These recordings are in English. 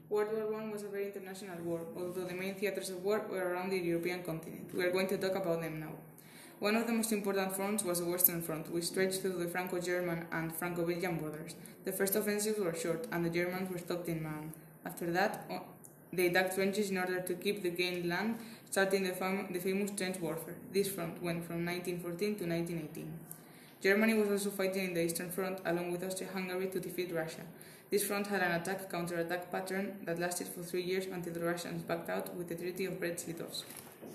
World War I was a very international war, although the main theaters of war were around the European continent. We are going to talk about them now. One of the most important fronts was the Western Front, which stretched through the Franco-German and Franco-Belgian borders. The first offensives were short, and the Germans were stopped in Man. After that, they dug trenches in order to keep the gained land, starting the famous trench warfare. This front went from 1914 to 1918. Germany was also fighting in the Eastern Front, along with Austria-Hungary, to defeat Russia. This front had an attack-counter-attack pattern that lasted for 3 years until the Russians backed out with the Treaty of Brest-Litovsk.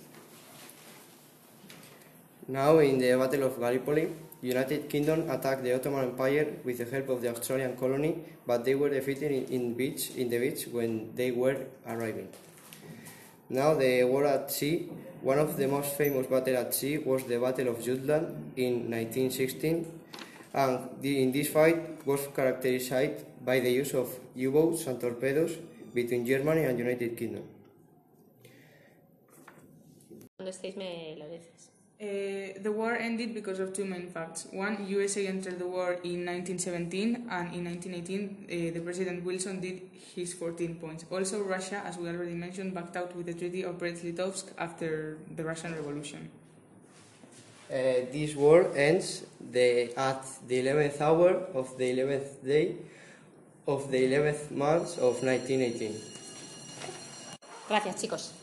Now, in the Battle of Gallipoli, United Kingdom attacked the Ottoman Empire with the help of the Australian colony, but they were defeated in the beach when they were arriving. Now, the war at sea. One of the most famous battles at sea was the Battle of Jutland in 1916, and in this fight was characterized by the use of U-boats and torpedoes between Germany and United Kingdom. The war ended because of two main facts. One, USA entered the war in 1917, and in 1918, the President Wilson did his 14 points. Also, Russia, as we already mentioned, backed out with the Treaty of Brest-Litovsk after the Russian Revolution. This war ends at the 11th hour of the 11th day of the 11th month of 1918. Gracias, chicos.